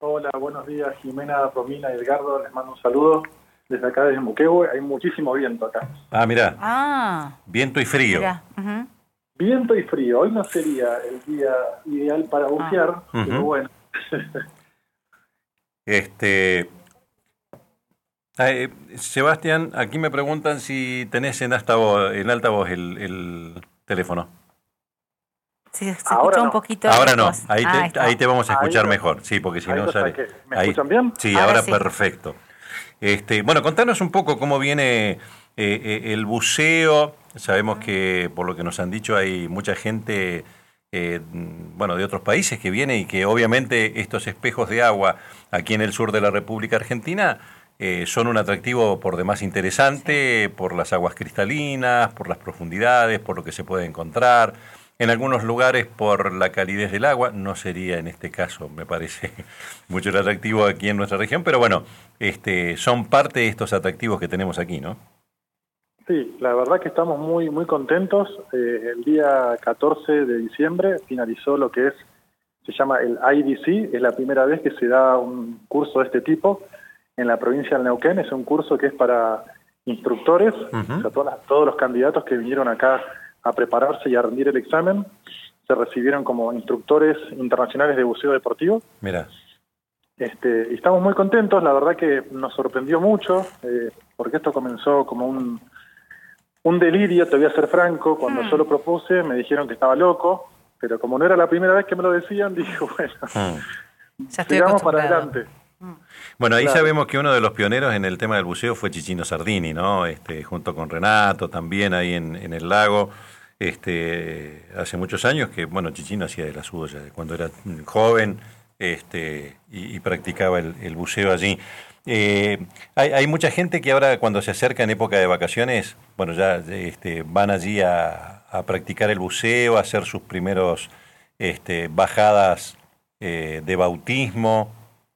Hola, buenos días, Jimena, Romina, Edgardo, les mando un saludo desde acá, desde Muquehue. Hay muchísimo viento acá. Ah, mirá, Ah, viento y frío. mira. Ujú. Viento y frío. Hoy no sería el día ideal para Ah. bucear, pero Ujú. bueno. Este, Sebastián, aquí me preguntan si tenés en alta voz el teléfono. Se Ahora escuchó un no, poquito Ahora no, lejos. ahí Ah, ahí ahí está. te vamos a ahí escuchar lo, mejor, sí, porque si ahí no lo sale. saqué. ¿Me Ahí, escuchan bien? sí, Ahora ahora sí. perfecto. Bueno, contanos un poco cómo viene el buceo. Sabemos que, por lo que nos han dicho, hay mucha gente, bueno, de otros países que viene y que obviamente estos espejos de agua aquí en el sur de la República Argentina son un atractivo por demás Sí. interesante, por las aguas cristalinas, por las profundidades, por lo que se puede encontrar. En algunos lugares por la calidez del agua, no sería en este caso, me parece, mucho el atractivo aquí en nuestra región, pero bueno, son parte de estos atractivos que tenemos aquí, ¿no? Sí, la verdad que estamos muy, muy contentos. El día 14 de diciembre finalizó lo que se llama el IDC. Es la primera vez que se da un curso de este tipo en la provincia del Neuquén. Es un curso que es para instructores, o Ujú. sea, todos los candidatos que vinieron acá a prepararse y a rendir el examen se recibieron como instructores internacionales de buceo deportivo. Mira. Y estamos muy contentos, la verdad que nos sorprendió mucho, porque esto comenzó como un delirio, te voy a ser franco. Cuando yo Hmm. lo propuse me dijeron que estaba loco, pero como no era la primera vez que me lo decían, dije, bueno, Mm. Ya estoy sigamos para acostumbrado. adelante. Mm. Bueno, ahí Claro. sabemos que uno de los pioneros en el tema del buceo fue Chichino Sardini, ¿no? Junto con Renato, también ahí en el lago, hace muchos años que, bueno, Chichino hacía de la suya, de cuando era joven, y practicaba el buceo allí. Hay mucha gente que ahora cuando se acerca en época de vacaciones, bueno, ya van allí a practicar el buceo, a hacer sus primeros bajadas de bautismo.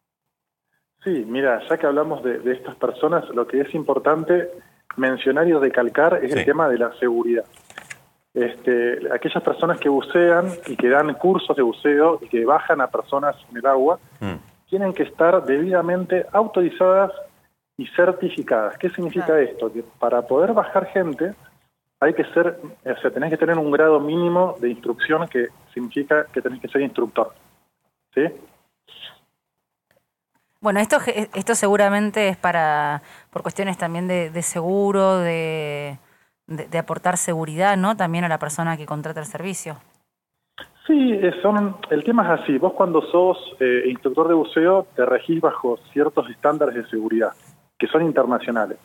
Sí, mira, ya que hablamos de estas personas, lo que es importante mencionar y recalcar es el Sí. tema de la seguridad. Aquellas personas que bucean y que dan cursos de buceo y que bajan a personas en el agua, Mm. tienen que estar debidamente autorizadas y certificadas. ¿Qué significa Claro. esto? Que para poder bajar gente hay que ser, o sea, tenés que tener un grado mínimo de instrucción, que significa que tenés que ser instructor, ¿sí? Bueno, esto seguramente es por cuestiones también de seguro, de aportar seguridad, ¿no? También a la persona que contrata el servicio. Sí, el tema es así. Vos cuando sos instructor de buceo te regís bajo ciertos estándares de seguridad que son internacionales.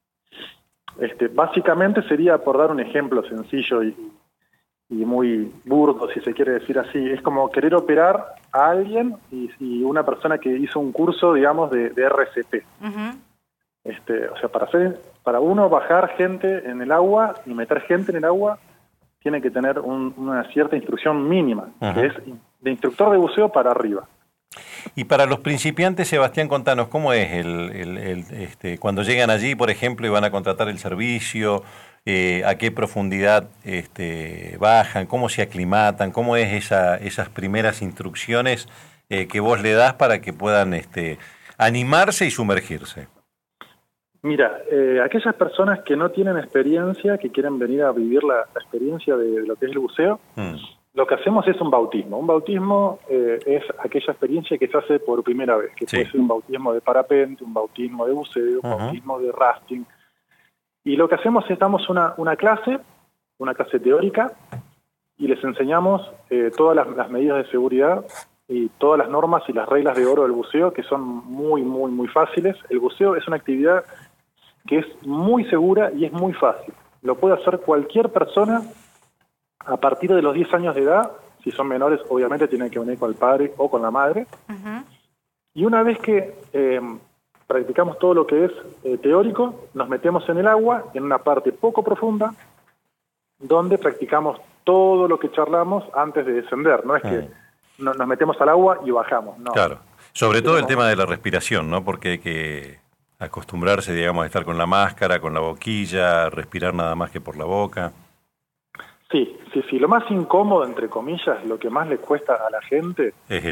Básicamente sería, por dar un ejemplo sencillo y muy burdo, si se quiere decir así, es como querer operar a alguien y una persona que hizo un curso, digamos, de RCP. Ujú. O sea, para uno bajar gente en el agua y meter gente en el agua, tiene que tener una cierta instrucción mínima, que Ajá. es de instructor de buceo para arriba. Y para los principiantes, Sebastián, contanos, ¿cómo es cuando llegan allí, por ejemplo, y van a contratar el servicio? ¿A qué profundidad bajan? ¿Cómo se aclimatan? ¿Cómo es esas primeras instrucciones que vos le das para que puedan animarse y sumergirse? Mira, aquellas personas que no tienen experiencia, que quieren venir a vivir la experiencia de lo que es el buceo, Mm. lo que hacemos es un bautismo. Un bautismo es aquella experiencia que se hace por primera vez, que Sí. puede ser un bautismo de parapente, un bautismo de buceo, un Ujú. bautismo de rafting. Y lo que hacemos es damos una clase teórica, y les enseñamos todas las medidas de seguridad y todas las normas y las reglas de oro del buceo, que son muy, muy, muy fáciles. El buceo es una actividad que es muy segura y es muy fácil. Lo puede hacer cualquier persona a partir de los 10 años de edad. Si son menores, obviamente tienen que venir con el padre o con la madre. Ujú. Y una vez que practicamos todo lo que es teórico, nos metemos en el agua, en una parte poco profunda, donde practicamos todo lo que charlamos antes de descender. No es que Mm. nos metemos al agua y bajamos, no. Claro. Sobre todo el Tenemos, tema de la respiración, ¿no? Porque hay que acostumbrarse, digamos, a estar con la máscara, con la boquilla, respirar nada más que por la boca. sí, lo más incómodo, entre comillas, lo que más le cuesta a la gente, Es eso.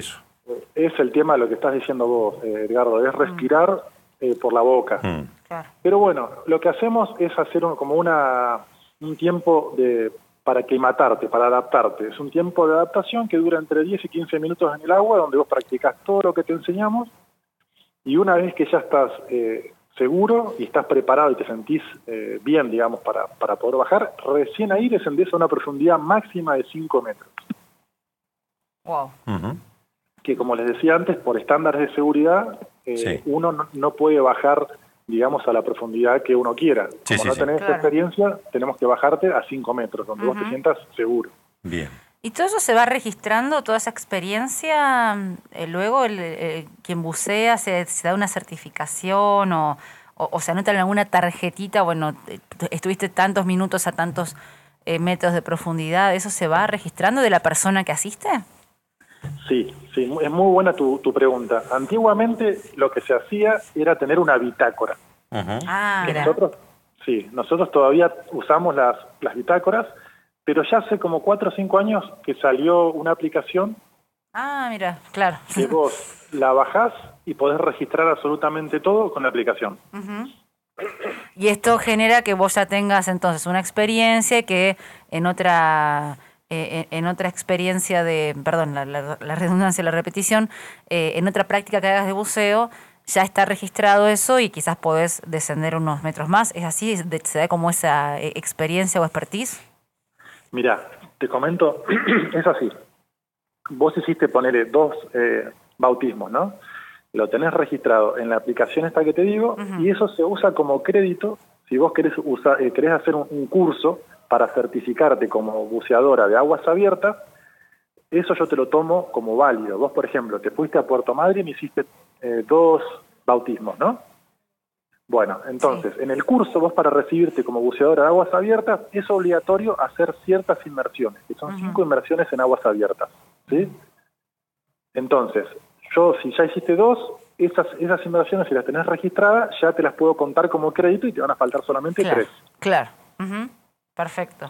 Es el tema de lo que estás diciendo vos, Edgardo, es respirar por la boca. Claro. Pero bueno, lo que hacemos es hacer como un tiempo para aclimatarte, para adaptarte. Es un tiempo de adaptación que dura entre 10 y 15 minutos en el agua, donde vos practicás todo lo que te enseñamos, y una vez que ya estás seguro y estás preparado y te sentís bien, digamos, para poder bajar, recién ahí descendés a una profundidad máxima de 5 metros. Wow. Que como les decía antes, por estándares de seguridad, Sí. uno no puede bajar, digamos, a la profundidad que uno quiera. Sí, Como sí, no sí. tenés Claro. experiencia, tenemos que bajarte a 5 metros, donde vos te sientas seguro. Bien. ¿Y todo eso se va registrando, toda esa experiencia? Luego quien bucea se da una certificación o se anota en alguna tarjetita, bueno, estuviste tantos minutos a tantos metros de profundidad, ¿eso se va registrando de la persona que asiste? Sí, es muy buena tu pregunta. Antiguamente lo que se hacía era tener una bitácora. Ah, mira. Nosotros todavía usamos las bitácoras, pero ya hace como 4 o 5 años que salió una aplicación Ah, mira, claro. que vos la bajás y podés registrar absolutamente todo con la aplicación. Y esto genera que vos ya tengas entonces una experiencia que en otra experiencia de, perdón, la redundancia, la repetición, en otra práctica que hagas de buceo, ya está registrado eso y quizás podés descender unos metros más. ¿Es así? ¿Se da como esa experiencia o expertise? Mirá, te comento, es así. Vos hiciste, ponele 2 bautismos, ¿no? Lo tenés registrado en la aplicación esta que te digo, y eso se usa como crédito si vos querés hacer un curso para certificarte como buceadora de aguas abiertas. Eso yo te lo tomo como válido. Vos, por ejemplo, te fuiste a Puerto Madryn y hiciste 2 bautismos, ¿no? Bueno, entonces, en el curso vos para recibirte como buceadora de aguas abiertas es obligatorio hacer ciertas inmersiones, que son 5 inmersiones en aguas abiertas, ¿sí? Entonces, si ya hiciste 2, esas inmersiones, si las tenés registradas, ya te las puedo contar como crédito y te van a faltar solamente 3. Claro. Perfecto.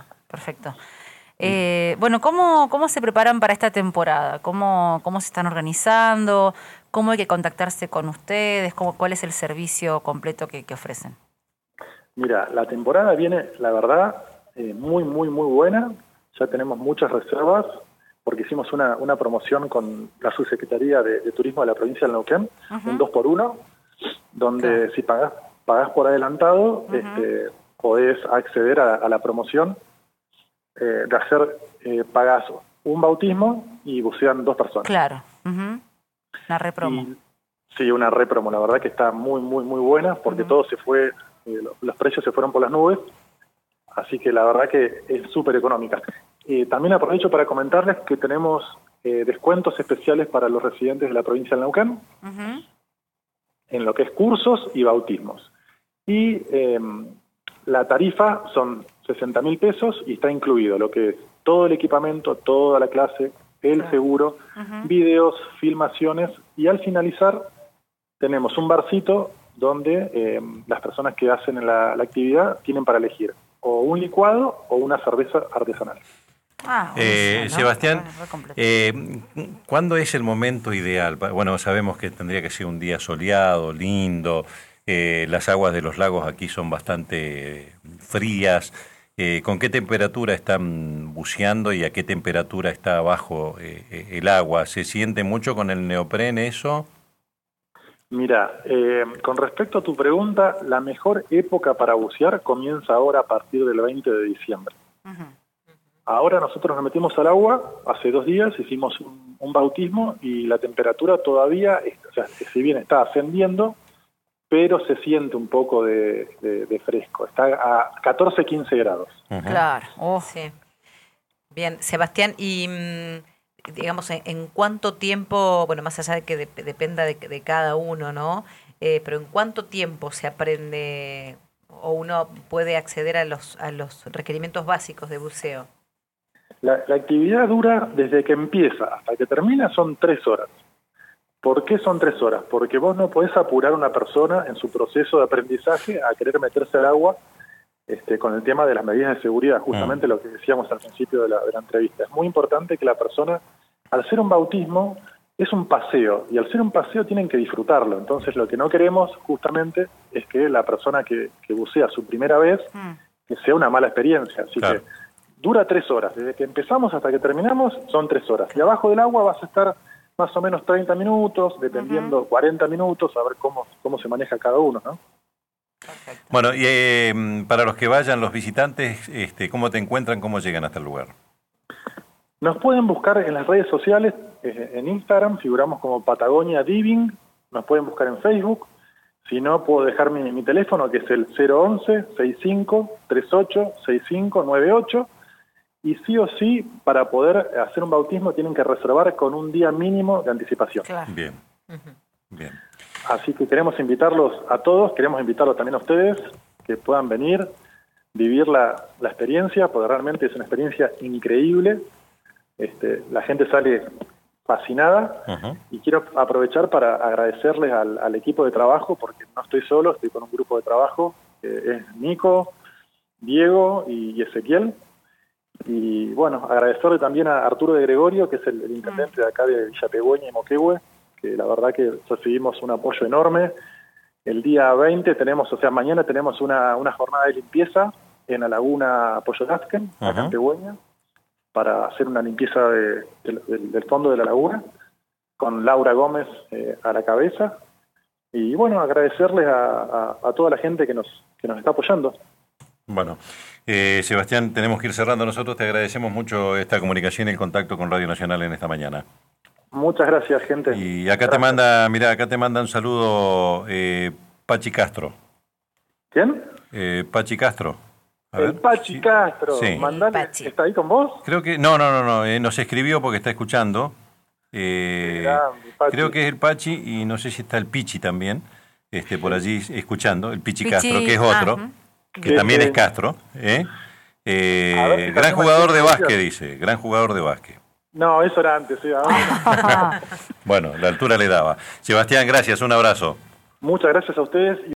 Bueno, ¿cómo se preparan para esta temporada? ¿Cómo se están organizando? ¿Cómo hay que contactarse con ustedes? ¿Cuál es el servicio completo que ofrecen? Mira, la temporada viene, la verdad, muy, muy, muy buena. Ya tenemos muchas reservas porque hicimos una promoción con la Subsecretaría de Turismo de la provincia de Neuquén, un 2x1, donde si pagás por adelantado, podés acceder a la promoción de hacer, pagás un bautismo y bucean 2 personas. Claro. Una repromo. Sí, una repromo, la verdad que está muy, muy, muy buena, porque todo se fue, los precios se fueron por las nubes, así que la verdad que es súper económica. También aprovecho para comentarles que tenemos descuentos especiales para los residentes de la provincia de Neuquén, en lo que es cursos y bautismos. Y la tarifa son 60.000 pesos y está incluido lo que es todo el equipamiento, toda la clase, el seguro, videos, filmaciones, y al finalizar tenemos un barcito donde las personas que hacen la actividad tienen para elegir o un licuado o una cerveza artesanal. Buenísimo, ¿no? Sebastián, Completo. ¿cuándo es el momento ideal? Bueno, sabemos que tendría que ser un día soleado, lindo, las aguas de los lagos aquí son bastante frías. ¿Con qué temperatura están buceando y a qué temperatura está abajo el agua? ¿Se siente mucho con el neopren eso? Mira, con respecto a tu pregunta, la mejor época para bucear comienza ahora a partir del 20 de diciembre. Ahora nosotros nos metimos al agua, hace 2 días hicimos un bautismo y la temperatura todavía, o sea, si bien está ascendiendo, pero se siente un poco de fresco. Está a 14, 15 grados. Claro. Sí. Bien, Sebastián, y digamos, ¿en cuánto tiempo, bueno, más allá de que dependa de cada uno, ¿no? Pero ¿en cuánto tiempo se aprende o uno puede acceder a los requerimientos básicos de buceo? La actividad dura desde que empieza hasta que termina, son 3 horas. ¿Por qué son 3 horas? Porque vos no podés apurar a una persona en su proceso de aprendizaje a querer meterse al agua con el tema de las medidas de seguridad, justamente lo que decíamos al principio de la entrevista. Es muy importante que la persona, al ser un bautismo, es un paseo, y al ser un paseo tienen que disfrutarlo. Entonces lo que no queremos justamente es que la persona que bucea su primera vez, que sea una mala experiencia. Así Claro. que dura 3 horas, desde que empezamos hasta que terminamos son 3 horas. Y abajo del agua vas a estar más o menos 30 minutos, dependiendo 40 minutos, a ver cómo se maneja cada uno, ¿no? Perfecto. Bueno, y para los que vayan, los visitantes, ¿cómo te encuentran? ¿Cómo llegan hasta el lugar? Nos pueden buscar en las redes sociales, en Instagram, figuramos como Patagonia Diving, nos pueden buscar en Facebook, si no puedo dejar mi teléfono que es el 011-6538-6598, y sí o sí, para poder hacer un bautismo tienen que reservar con un día mínimo de anticipación. Claro. Bien, bien. Así que queremos invitarlos a todos, queremos invitarlos también a ustedes, que puedan venir, vivir la experiencia, porque realmente es una experiencia increíble. La gente sale fascinada, y quiero aprovechar para agradecerles al equipo de trabajo, porque no estoy solo, estoy con un grupo de trabajo, es Nico, Diego y Ezequiel. Y bueno, agradecerle también a Arturo de Gregorio, que es el intendente de acá de Villa Pegüeña y Moquehue, que la verdad que recibimos un apoyo enorme. El día 20 mañana tenemos una jornada de limpieza en la laguna Poyolasken, acá en Pegüeña, para hacer una limpieza del fondo de la laguna, con Laura Gómez a la cabeza. Y bueno, agradecerles a toda la gente que nos está apoyando. Bueno, Sebastián, tenemos que ir cerrando nosotros. Te agradecemos mucho esta comunicación y el contacto con Radio Nacional en esta mañana. Muchas gracias, gente. Y acá te manda un saludo Pachi Castro. ¿Quién? Pachi Castro. El Pachi Castro. Sí. Mandale, Pachi. ¿está ahí con vos? Creo que no, nos escribió porque está escuchando. Creo que es el Pachi y no sé si está el Pichi también, por allí escuchando, el Pichi Castro, que es otro, que también es Castro. Gran jugador de básquet, dice, gran jugador de básquet. No, eso era antes, sí. Bueno, la altura le daba. Sebastián, gracias, un abrazo. Muchas gracias a ustedes.